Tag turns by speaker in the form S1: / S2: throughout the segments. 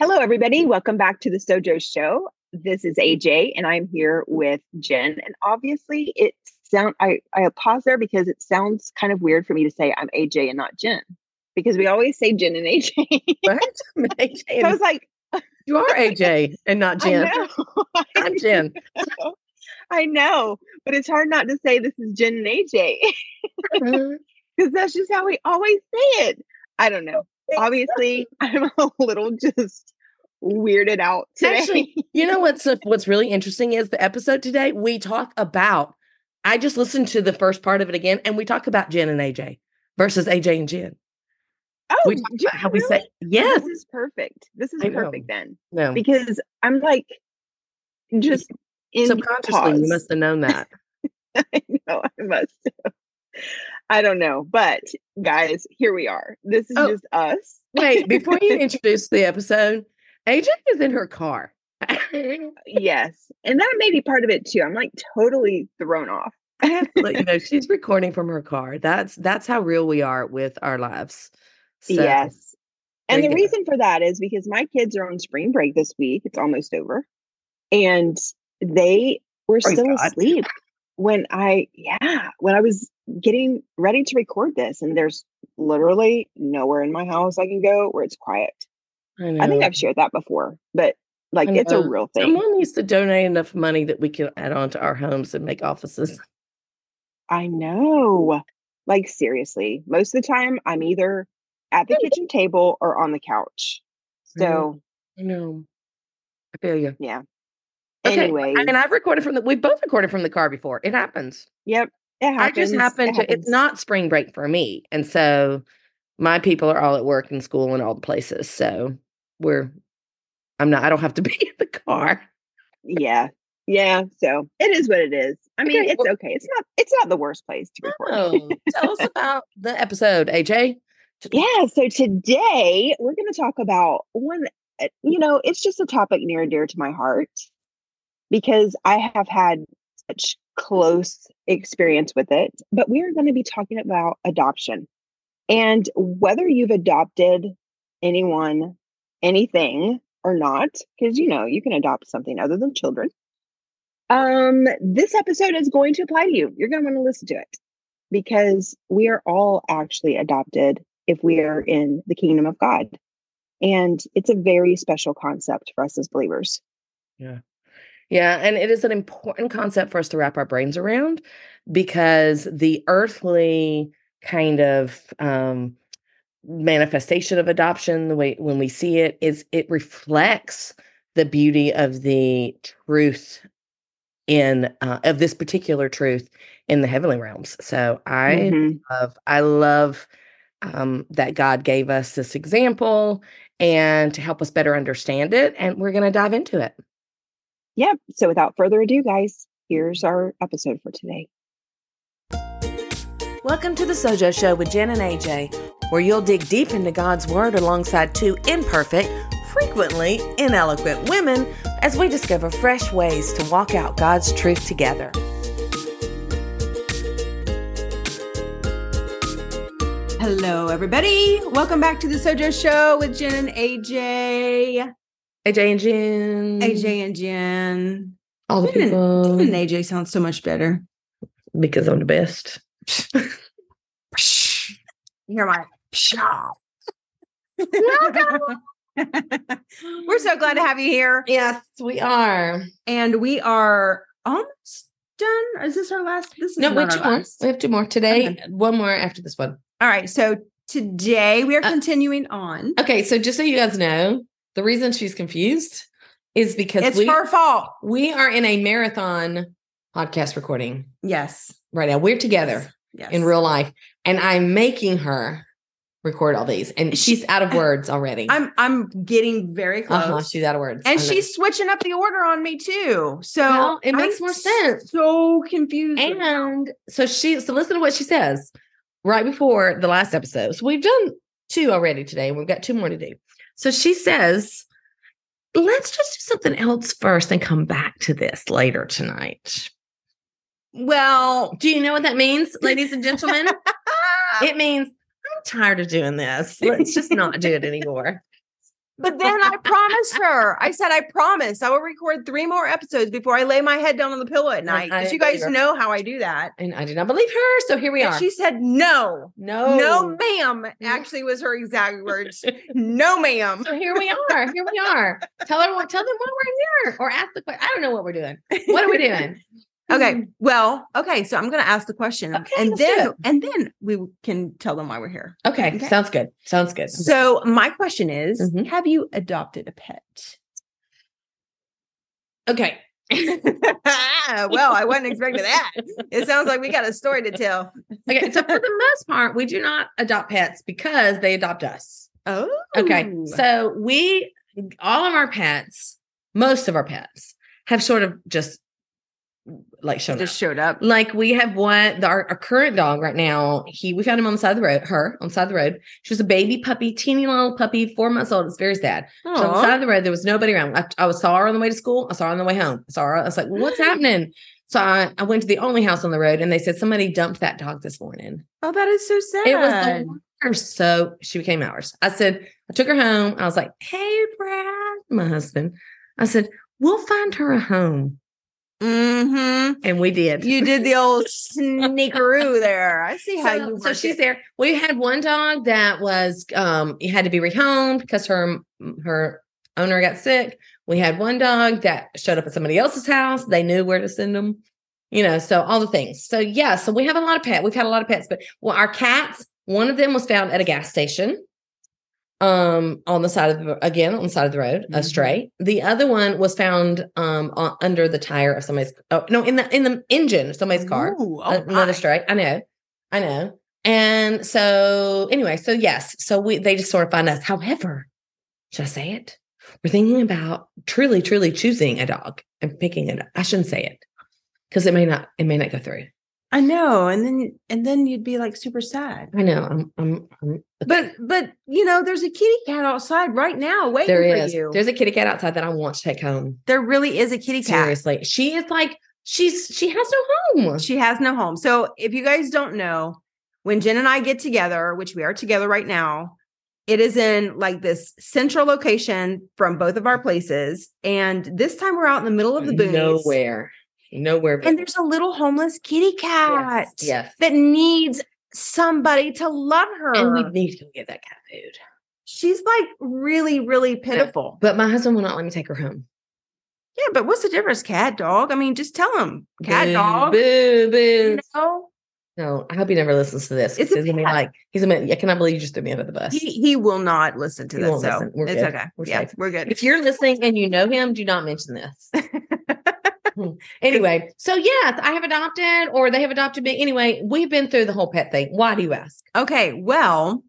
S1: Hello, everybody. Welcome back to the Sojo Show. This is AJ, and I'm here with Jen. And obviously, I pause there because it sounds kind of weird for me to say I'm AJ and not Jen, because we always say Jen and AJ.
S2: What? AJ
S1: So I was like,
S2: you are AJ and not Jen.
S1: I know.
S2: I'm Jen.
S1: I know, but it's hard not to say this is Jen and AJ because that's just how we always say it. I don't know. Obviously, I'm a little just weirded out today.
S2: Actually, you know what's really interesting is the episode today. We talk about. I just listened to the first part of it again, and we talk about Jen and AJ versus AJ and Jen.
S1: Oh,
S2: we talk about how
S1: really?
S2: we say yes.
S1: This is perfect. This is perfect then.
S2: No,
S1: because I'm like just in
S2: subconsciously
S1: pause.
S2: you must have known that.
S1: I know I must have. I don't know, but guys, here we are. This is just us.
S2: Wait, before you introduce the episode, AJ is in her car.
S1: Yes, and that may be part of it too. I'm like totally thrown off.
S2: I have to let you know she's recording from her car. That's how real we are with our lives. So,
S1: yes, and the reason for that is because my kids are on spring break this week. It's almost over, and they were still asleep when I was getting ready to record this, and there's literally nowhere in my house I can go where it's quiet. I think I've shared that before, but like it's a real thing.
S2: Someone needs to donate enough money that we can add on to our homes and make offices.
S1: I know. Like seriously, most of the time I'm either at the kitchen table or on the couch. So
S2: I know. I feel you.
S1: Yeah.
S2: Okay.
S1: Anyway.
S2: And we both recorded from the car before. It happens.
S1: Yep. It happens.
S2: I just happen to, it's not spring break for me. And so my people are all at work and school and all the places. So I don't have to be in the car.
S1: Yeah. Yeah. So it is what it is. I mean, it's okay. It's not the worst place to record.
S2: Tell us about the episode, AJ.
S1: Yeah. So today we're going to talk about one, it's just a topic near and dear to my heart because I have had such close experience with it, but we are going to be talking about adoption and whether you've adopted anyone, anything or not, because, you can adopt something other than children. This episode is going to apply to you. You're going to want to listen to it because we are all actually adopted if we are in the kingdom of God. And it's a very special concept for us as believers.
S2: Yeah. Yeah. And it is an important concept for us to wrap our brains around because the earthly kind of manifestation of adoption, the way when we see it, it reflects the beauty of the truth of this particular truth in the heavenly realms. So I love that God gave us this example and to help us better understand it. And we're going to dive into it.
S1: Yep. So without further ado, guys, here's our episode for today.
S2: Welcome to the Sojo Show with Jen and AJ, where you'll dig deep into God's Word alongside two imperfect, frequently ineloquent women as we discover fresh ways to walk out God's truth together.
S3: Hello, everybody. Welcome back to the Sojo Show with Jen and AJ.
S2: AJ and Jen.
S3: AJ and Jen.
S2: All the people.
S3: And AJ sounds so much better.
S2: Because I'm the best.
S3: You're my We're so glad to have you here.
S2: Yes, we are.
S3: And we are almost done. Is this our last? This is
S2: no, we have 2 more. We have 2 more today. Okay. 1 more after this one.
S3: All right. So today we are continuing on.
S2: Okay. So just so you guys know, the reason she's confused is because
S3: it's her fault.
S2: We are in a marathon podcast recording.
S3: Yes.
S2: Right now. We're together in real life. And I'm making her record all these. And she's out of words already.
S3: I'm getting very close.
S2: She's out of words.
S3: And she's switching up the order on me too. So
S2: it makes more sense.
S3: So confused.
S2: And so listen to what she says right before the last episode. So we've done 2 already today. And we've got 2 more to do. So she says, let's just do something else first and come back to this later tonight.
S3: Well,
S2: do you know what that means, ladies and gentlemen? It means I'm tired of doing this. Let's just not do it anymore.
S3: But then I promised her. I said, I promise I will record 3 more episodes before I lay my head down on the pillow at night. Because you guys know how I do that.
S2: And I did not believe her. So here we are.
S3: She said, no, ma'am. Actually was her exact words. No, ma'am.
S2: So here we are. Tell them why we're here or ask the question. I don't know what we're doing. What are we doing?
S3: Okay. Well, okay. So I'm going to ask the question and then we can tell them why we're here.
S2: Okay. Sounds good.
S3: So my question is, have you adopted a pet?
S2: Okay.
S3: Well, I wasn't expecting that. It sounds like we got a story to tell.
S2: Okay. So for the most part, we do not adopt pets because they adopt us.
S3: Oh.
S2: Okay. So most of our pets have sort of just like showed up. Like we have our current dog right now. We found him on the side of the road. Her on the side of the road. She was a baby puppy, teeny little puppy, 4 months old. It's very sad. On the side of the road, there was nobody around. I saw her on the way to school. I saw her on the way home. I was like, well, what's happening? So I went to the only house on the road, and they said somebody dumped that dog this morning.
S3: Oh, that is so sad.
S2: It was the worst. So she became ours. I took her home. I was like, hey, Brad, my husband. I said, we'll find her a home. And we did.
S3: You did the old sneakeroo there. I see how you work.
S2: So she's there. We had one dog that was had to be rehomed because her owner got sick. We had one dog that showed up at somebody else's house. They knew where to send them. So all the things. So yeah, so we have a lot of pets. We've had a lot of pets, but our cats, one of them was found at a gas station. On the side of the road, a stray. The other one was found under the tire of somebody's. In the engine of somebody's car. Another stray. I know. And so anyway, yes, they just sort of find us. However, should I say it? We're thinking about truly choosing a dog and picking it up. I shouldn't say it because it may not go through.
S3: I know, and then you'd be like super sad.
S2: I know.
S3: But there's a kitty cat outside right now waiting for you.
S2: There's a kitty cat outside that I want to take home.
S3: There really is a kitty cat.
S2: Seriously, she is like she has no home.
S3: She has no home. So if you guys don't know, when Jen and I get together, which we are together right now, it is in like this central location from both of our places, and this time we're out in the middle of the boonies. Nowhere. And there's a little homeless kitty cat that needs somebody to love her.
S2: And we need to go get that cat food.
S3: She's like really, really pitiful.
S2: But my husband will not let me take her home.
S3: Yeah, but what's the difference? Cat, dog? I mean, just tell him. Cat, dog.
S2: Boo. No, I hope he never listens to this. He's gonna be like, I cannot believe you just threw me under the bus.
S3: He will not listen to this. So
S2: We're
S3: it's
S2: good.
S3: Okay.
S2: We're
S3: good.
S2: If you're listening and you know him, do not mention this. Anyway, so yes, I have adopted, or they have adopted me. Anyway, we've been through the whole pet thing. Why do you ask?
S3: Okay, well,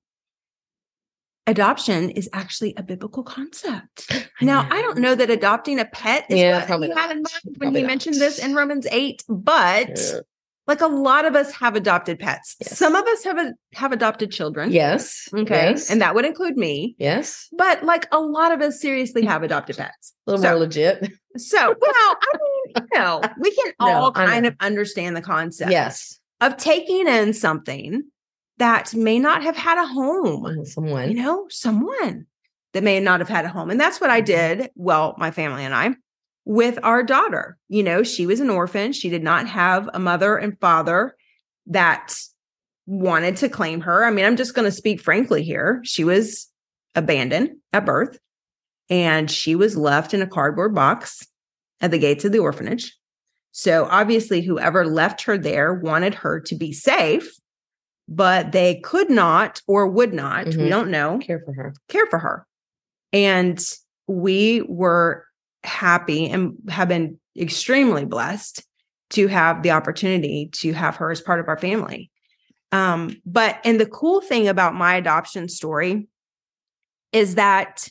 S3: adoption is actually a biblical concept. Now, I don't know that adopting a pet is what he had in mind when he mentioned this in Romans 8, but like a lot of us have adopted pets. Yes. Some of us have adopted children.
S2: Yes.
S3: Okay.
S2: Yes.
S3: And that would include me.
S2: Yes.
S3: But like a lot of us seriously have adopted pets.
S2: A little more legit.
S3: So, well, I mean, we can all kind of understand the concept of taking in something that may not have had a home. Someone that may not have had a home. And that's what I did. Well, my family and I, with our daughter. She was an orphan. She did not have a mother and father that wanted to claim her. I mean, I'm just going to speak frankly here. She was abandoned at birth, and she was left in a cardboard box at the gates of the orphanage. So obviously, whoever left her there wanted her to be safe, but they could not or would not, we don't know,
S2: care for her.
S3: And we were happy and have been extremely blessed to have the opportunity to have her as part of our family. And the cool thing about my adoption story is that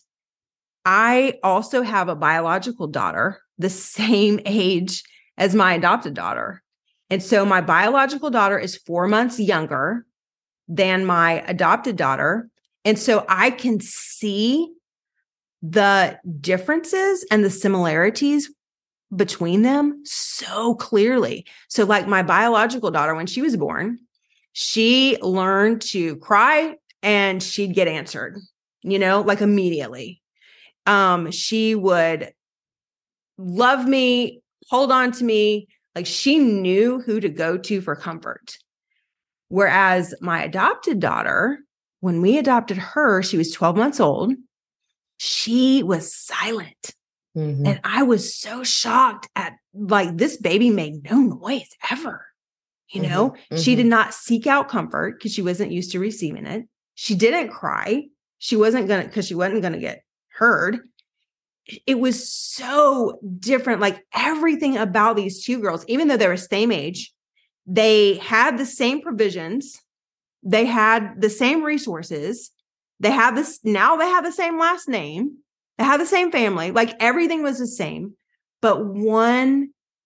S3: I also have a biological daughter the same age as my adopted daughter. And so my biological daughter is 4 months younger than my adopted daughter. And so I can see the differences and the similarities between them so clearly. So like my biological daughter, when she was born, she learned to cry and she'd get answered, like immediately. She would love me, hold on to me. Like she knew who to go to for comfort. Whereas my adopted daughter, when we adopted her, she was 12 months old. She was silent.
S2: Mm-hmm.
S3: And I was so shocked at like this baby made no noise ever. You know,
S2: Mm-hmm.
S3: She did not seek out comfort because she wasn't used to receiving it. She didn't cry. She wasn't going to, because she wasn't going to get heard. It was so different. Like everything about these two girls, even though they were same age, they had the same provisions. They had the same resources. They have this, now they have the same last name. They have the same family. Like everything was the same, but one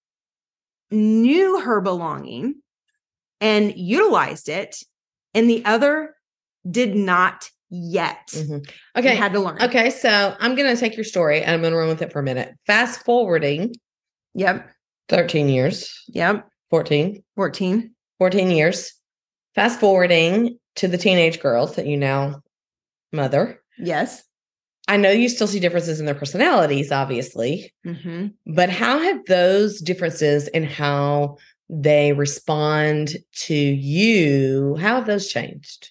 S3: knew her belonging and utilized it, and the other did not yet.
S2: Mm-hmm. Okay.
S3: Had to learn.
S2: Okay. So I'm going to take your story and I'm going to run with it for a minute. Fast forwarding.
S3: Yep.
S2: 13 years.
S3: Yep.
S2: 14 years. Fast forwarding to the teenage girls that you now mother.
S3: Yes.
S2: I know you still see differences in their personalities, obviously,
S3: Mm-hmm.
S2: but how have those differences in how they respond to you, how have those changed?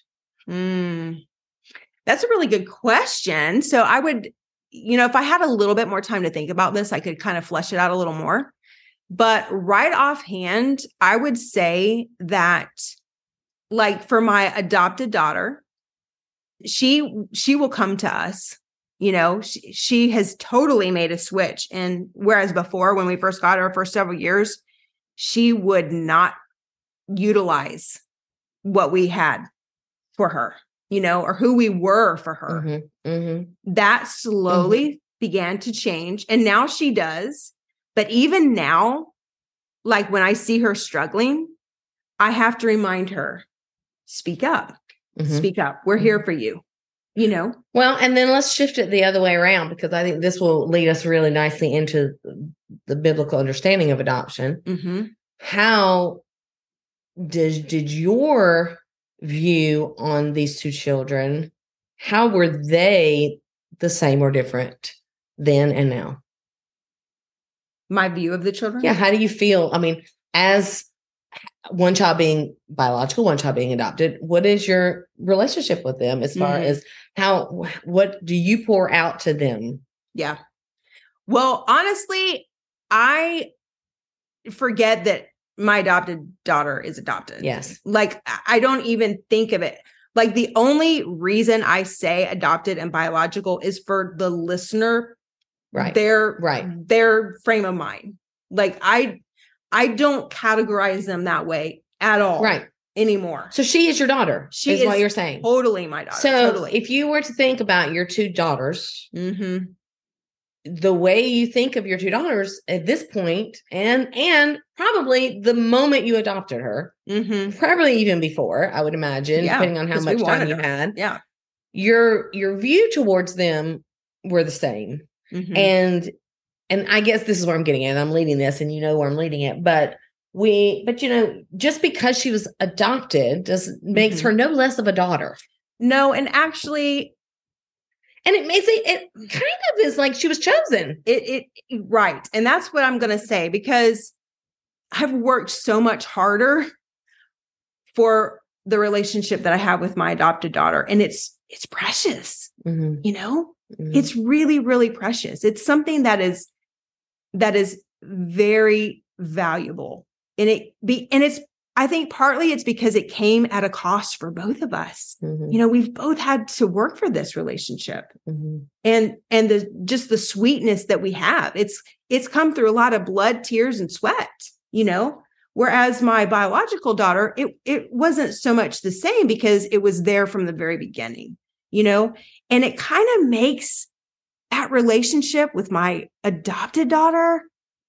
S3: That's a really good question. So I would, if I had a little bit more time to think about this, I could kind of flesh it out a little more. But right offhand, I would say that, like for my adopted daughter, she will come to us. She has totally made a switch. And whereas before, when we first got her for several years, she would not utilize what we had for her, or who we were for her.
S2: Mm-hmm. Mm-hmm.
S3: That slowly began to change. And now she does. But even now, like when I see her struggling, I have to remind her, speak up, speak up. We're here for you,
S2: Well, and then let's shift it the other way around, because I think this will lead us really nicely into the biblical understanding of adoption.
S3: Mm-hmm.
S2: How did your view on these two children, how were they the same or different then and now?
S3: My view of the children?
S2: Yeah. How do you feel? I mean, as one child being biological, one child being adopted, what is your relationship with them as far as what do you pour out to them?
S3: Yeah. Well, honestly, I forget that my adopted daughter is adopted.
S2: Yes.
S3: Like I don't even think of it. Like the only reason I say adopted and biological is for the listener,
S2: right?
S3: Their frame of mind. Like I don't categorize them that way at all,
S2: right?
S3: Anymore.
S2: So she is your daughter. She is what you're saying.
S3: Totally my daughter.
S2: So
S3: totally.
S2: If you were to think about your two daughters,
S3: mm-hmm.
S2: the way you think of your two daughters at this point, and probably the moment you adopted her,
S3: mm-hmm.
S2: probably even before, I would imagine, depending on how much time you had.
S3: Yeah.
S2: Your view towards them were the same.
S3: Mm-hmm.
S2: And I guess this is where I'm getting at. I'm leading this and where I'm leading it. But just because she was adopted makes her no less of a daughter.
S3: No, and actually,
S2: and it kind of is like she was chosen.
S3: It right. And that's what I'm going to say, because I've worked so much harder for the relationship that I have with my adopted daughter. And it's precious,
S2: mm-hmm.
S3: Mm-hmm. It's really, really precious. It's something that is very valuable. And I think partly it's because it came at a cost for both of us.
S2: Mm-hmm.
S3: We've both had to work for this relationship,
S2: mm-hmm.
S3: and the sweetness that we have. It's come through a lot of blood, tears, and sweat, whereas my biological daughter, it wasn't so much the same because it was there from the very beginning, and it kind of makes that relationship with my adopted daughter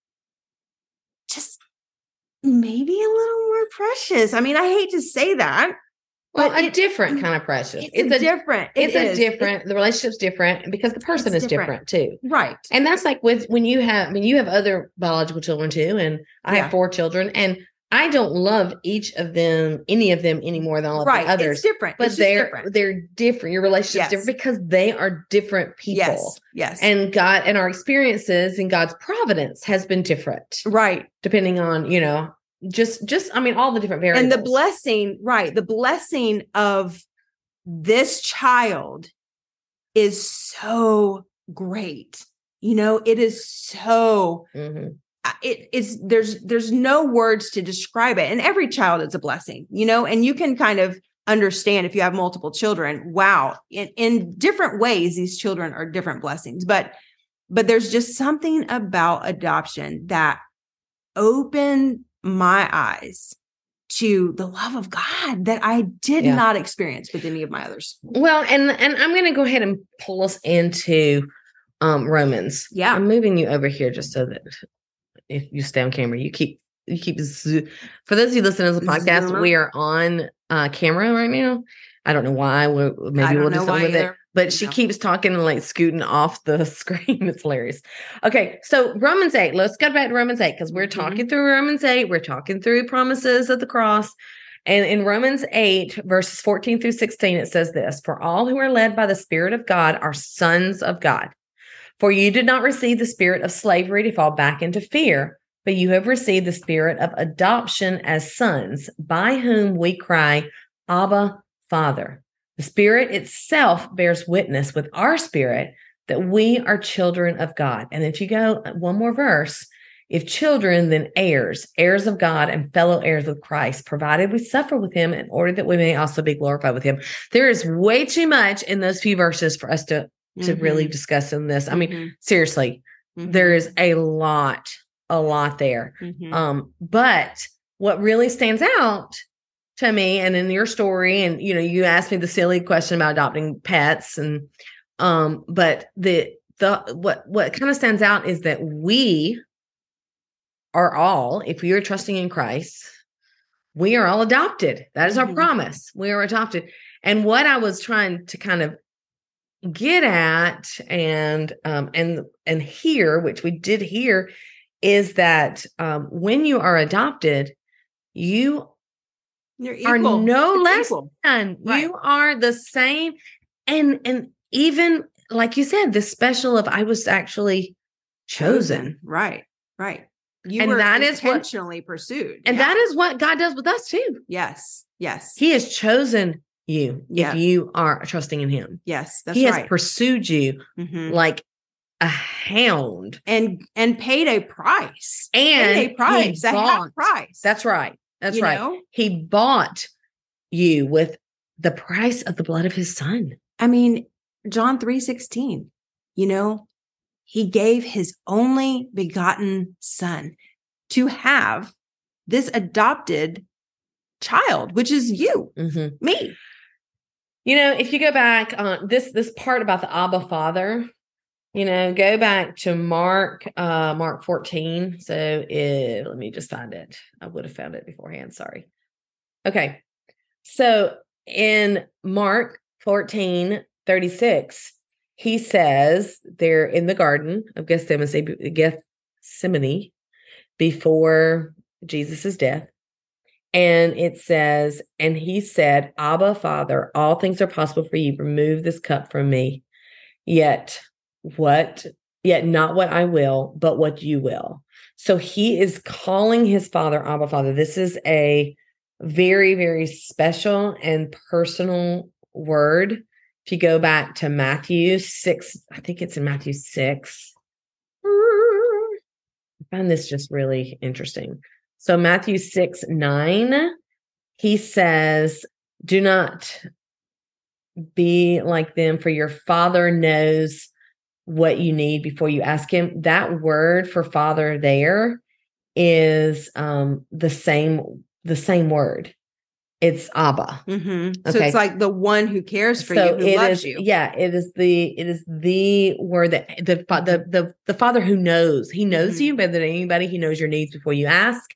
S3: just maybe a little more precious. I mean, I hate to say that.
S2: Well, a different kind of precious.
S3: The
S2: relationship's different because the person is different too.
S3: Right.
S2: And that's like when you have other biological children too. And I have 4 children, and I don't love each of them, any of them any more than all of the others.
S3: It's different.
S2: But
S3: it's
S2: they're different. Your relationship's different because they are different people.
S3: Yes.
S2: And God and our experiences and God's providence has been different.
S3: Right.
S2: Depending on, just I mean, all the different variables.
S3: And the blessing of this child is so great. It is so there's no words to describe it. And every child is a blessing, and you can kind of understand if you have multiple children, wow, in different ways, these children are different blessings, but there's just something about adoption that opened my eyes to the love of God that I did not experience with any of my others.
S2: Well, and I'm going to go ahead and pull us into Romans.
S3: Yeah.
S2: I'm moving you over here just so that if you stay on camera, you keep for those of you listening to the podcast, we are on camera right now. I don't know why. Maybe we'll do something with it. But she keeps talking and like scooting off the screen. It's hilarious. Okay, so Romans 8. Let's go back to Romans 8 because we're talking through Romans 8. We're talking through promises of the cross. And in Romans 8, verses 14 through 16, it says this: "For all who are led by the Spirit of God are sons of God. For you did not receive the spirit of slavery to fall back into fear, but you have received the spirit of adoption as sons, by whom we cry, Abba, Father. The Spirit itself bears witness with our spirit that we are children of God." And if you go one more verse, "If children, then heirs, heirs of God and fellow heirs with Christ, provided we suffer with him in order that we may also be glorified with him." There is way too much in those few verses for us to really discuss in this. I mean, seriously, there is a lot there. But what really stands out to me, and in your story, and you asked me the silly question about adopting pets, and but what kind of stands out is that we are all, if we are trusting in Christ, we are all adopted. That is our promise. We are adopted. And what I was trying to kind of get at and hear, which we did hear, is that when you are adopted, you're are no less than. Right. You are the same. And even like you said, the special of I was actually chosen.
S3: Right. You
S2: and
S3: were
S2: that
S3: intentionally pursued.
S2: And that is what God does with us too.
S3: Yes.
S2: He has chosen you if you are trusting in him.
S3: Yes, that's
S2: He
S3: right.
S2: has pursued you like a hound
S3: and paid a price.
S2: And
S3: paid a price. A half price.
S2: That's right. That's right. He bought you with the price of the blood of his son.
S3: I mean, John 3:16, he gave his only begotten son to have this adopted child, which is you, me.
S2: If you go back on this part about the Abba Father, go back to Mark 14. So let me just find it. I would have found it beforehand. Sorry. Okay. So in Mark 14:36, he says they're in the Garden of Gethsemane before Jesus' death. And it says, "And he said, Abba, Father, all things are possible for you. Remove this cup from me. Yet not what I will, but what you will." So he is calling his father Abba, Father. This is a very, very special and personal word. If you go back to Matthew 6, I think it's in Matthew 6. I find this just really interesting. So Matthew 6:9, he says, "Do not be like them, for your Father knows what you need before you ask him." That word for Father there is the same word. It's Abba.
S3: Okay. So it's like the one who cares for you, who loves you.
S2: Yeah, it is the word that the Father who knows. He knows you better than anybody. He knows your needs before you ask.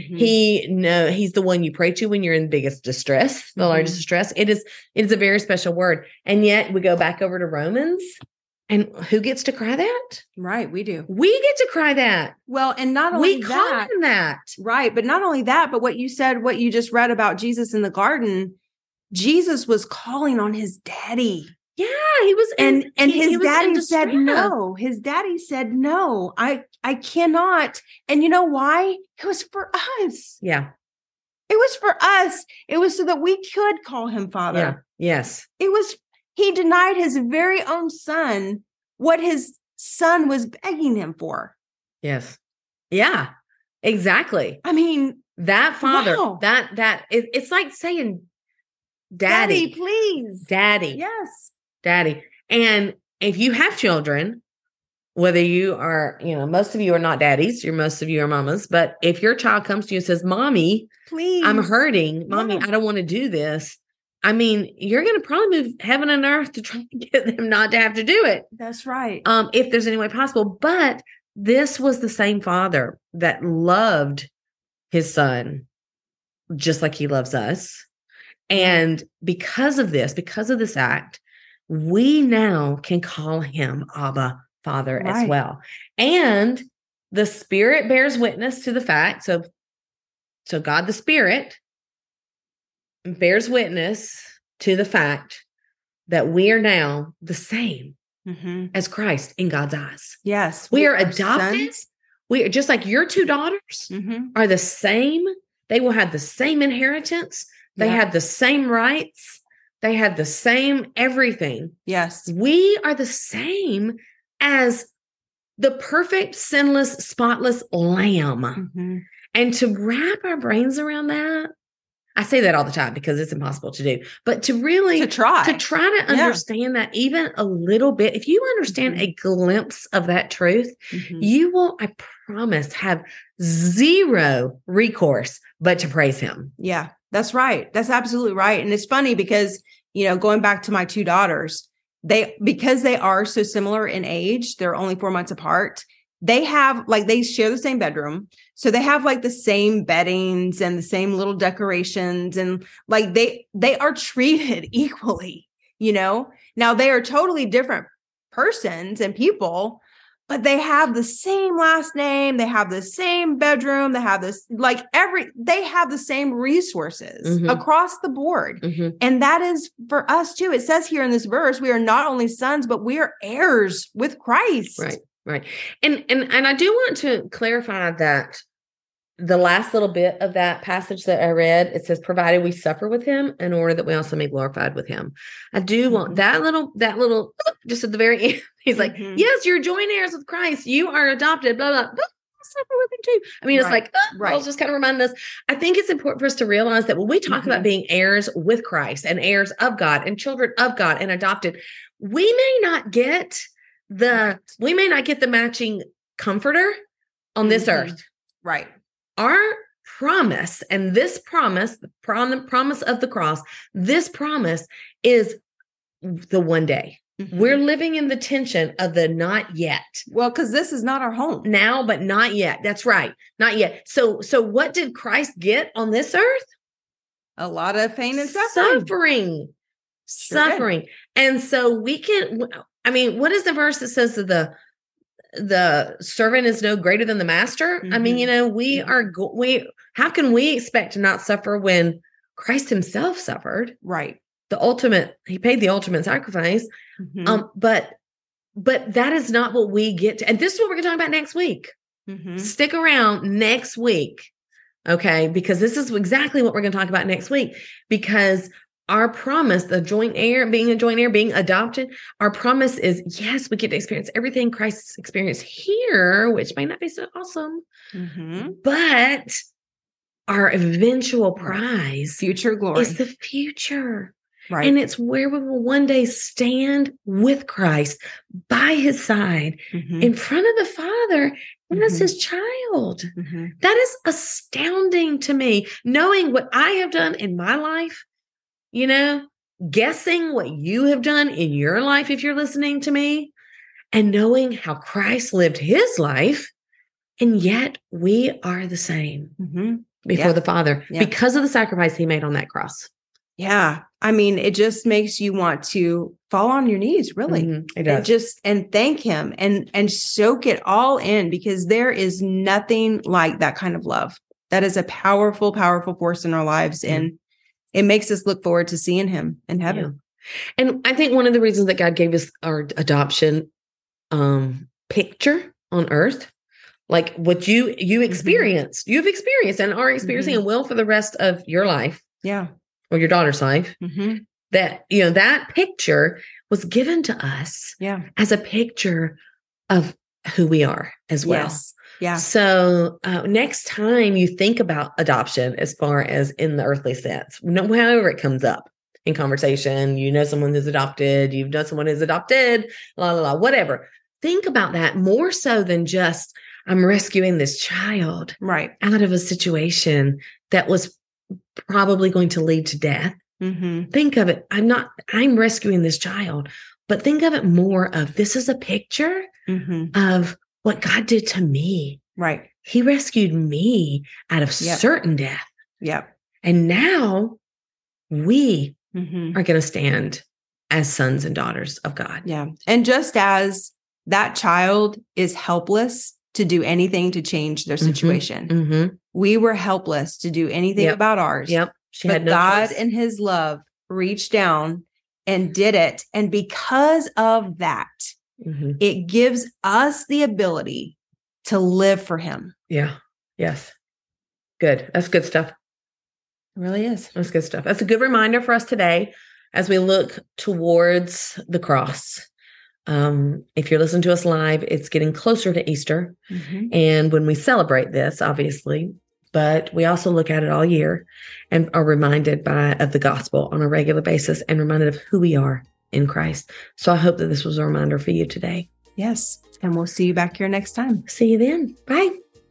S2: He's the one you pray to when you're in the biggest distress, the largest distress. It is a very special word. And yet we go back over to Romans, And who gets to cry that?
S3: Right. We do.
S2: We get to cry that.
S3: Well, and not only
S2: We call him that.
S3: right. But not only that, but what you said, what you just read about Jesus in the garden, Jesus was calling on his daddy.
S2: Yeah, he was.
S3: And his daddy said
S2: distress.
S3: no. His daddy said no. I cannot. And you know why? It was for us.
S2: Yeah.
S3: It was for us. It was so that we could call him Father.
S2: Yeah. Yes.
S3: It was, he denied his very own son what his son was begging him for.
S2: Yes. Yeah. Exactly.
S3: I mean,
S2: that father,
S3: wow.
S2: it's like saying, Daddy,
S3: please.
S2: Daddy.
S3: Yes.
S2: Daddy. And if you have children, whether you are, most of you are not daddies, most of you are mamas, but if your child comes to you and says, Mommy,
S3: please,
S2: I'm hurting. Mommy,
S3: yeah.
S2: I don't want to do this. I mean, you're going to probably move heaven and earth to try to get them not to have to do it.
S3: That's right.
S2: If there's any way possible. But this was the same father that loved his son just like he loves us. And because of this act, we now can call him Abba, Father,
S3: right.
S2: as well. And the Spirit bears witness to the fact. So God, the Spirit, bears witness to the fact that we are now the same as Christ in God's eyes.
S3: Yes.
S2: We are adopted. We are just like your two daughters are the same. They will have the same inheritance. They have the same rights. They have the same everything.
S3: Yes.
S2: We are the same as the perfect, sinless, spotless lamb. And to wrap our brains around that, I say that all the time because it's impossible to do, but to really try to understand that even a little bit, if you understand a glimpse of that truth, you will, I promise, have zero recourse but to praise him.
S3: Yeah, that's right. That's absolutely right. And it's funny because, going back to my two daughters, because they are so similar in age, they're only 4 months apart. They have they share the same bedroom. So they have the same beddings and the same little decorations. And they are treated equally, now they are totally different persons and people, but they have the same last name. They have the same bedroom. They have this, they have the same resources across the board. And that is for us too. It says here in this verse, we are not only sons, but we are heirs with Christ.
S2: Right. Right. And I do want to clarify that the last little bit of that passage that I read, it says, provided we suffer with him in order that we also may be glorified with him. I do want that little, just at the very end, he's like, yes, you're joint heirs with Christ. You are adopted, blah, blah, blah. Suffer with him too. I mean, it's I'll just kind of remind us. I think it's important for us to realize that when we talk about being heirs with Christ and heirs of God and children of God and adopted, we may not get the matching comforter on this earth.
S3: Right.
S2: Our promise, and this promise, the promise of the cross, this promise is the one day. We're living in the tension of the not yet.
S3: Well, because this is not our home
S2: now, but not yet. That's right. Not yet. So what did Christ get on this earth?
S3: A lot of pain and suffering.
S2: Suffering. And so we can, what is the verse that says that the servant is no greater than the master? I mean, how can we expect to not suffer when Christ himself suffered?
S3: Right.
S2: He paid the ultimate sacrifice. But that is not what we get to. And this is what we're going to talk about next week. Stick around next week. Okay. Because this is exactly what we're going to talk about next week, because our promise, being a joint heir, being adopted, our promise is, yes, we get to experience everything Christ experienced here, which may not be so awesome, but our eventual prize,
S3: future glory,
S2: is the future.
S3: Right.
S2: And it's where we will one day stand with Christ by his side in front of the Father as his child. That is astounding to me, knowing what I have done in my life. Guessing what you have done in your life, if you're listening to me, and knowing how Christ lived his life, and yet we are the same before the Father because of the sacrifice he made on that cross.
S3: Yeah. I mean, it just makes you want to fall on your knees, really.
S2: It does.
S3: And thank him and soak it all in, because there is nothing like that kind of love. That is a powerful, powerful force in our lives. And it makes us look forward to seeing him in heaven.
S2: Yeah. And I think one of the reasons that God gave us our adoption picture on earth, like what you experienced, you've experienced and are experiencing and will for the rest of your life.
S3: Yeah.
S2: Or your daughter's life, that, that picture was given to us as a picture of who we are as well.
S3: Yes. Yeah.
S2: So next time you think about adoption, as far as in the earthly sense, however it comes up in conversation, someone who's adopted, you've known someone who's adopted, whatever. Think about that more so than just, I'm rescuing this child out of a situation that was probably going to lead to death. Think of it. I'm rescuing this child, but think of it more of, this is a picture of what God did to me.
S3: Right.
S2: He rescued me out of certain death.
S3: Yep.
S2: And now we are going to stand as sons and daughters of God.
S3: Yeah. And just as that child is helpless to do anything to change their situation, we were helpless to do anything about ours.
S2: She had no
S3: God
S2: choice.
S3: in his love reached down and did it. And because of that, it gives us the ability to live for him.
S2: Yeah. Yes. Good. That's good stuff.
S3: It really is.
S2: That's good stuff. That's a good reminder for us today as we look towards the cross. If you're listening to us live, it's getting closer to Easter. And when we celebrate this, obviously, but we also look at it all year and are reminded of the gospel on a regular basis and reminded of who we are in Christ. So I hope that this was a reminder for you today.
S3: Yes. And we'll see you back here next time.
S2: See you then. Bye.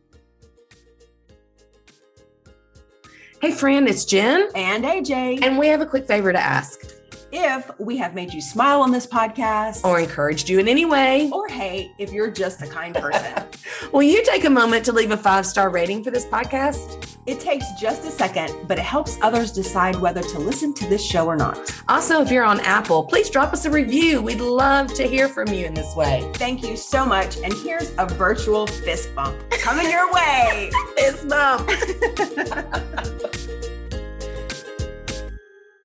S2: Hey friend, it's Jen
S3: and AJ.
S2: And we have a quick favor to ask.
S3: If we have made you smile on this podcast,
S2: or encouraged you in any way,
S3: or hey, if you're just a kind person,
S2: will you take a moment to leave a 5-star rating for this podcast?
S3: It takes just a second, but it helps others decide whether to listen to this show or not.
S2: Also, if you're on Apple, please drop us a review. We'd love to hear from you in this way.
S3: Thank you so much. And here's a virtual fist bump coming your way.
S2: Fist bump.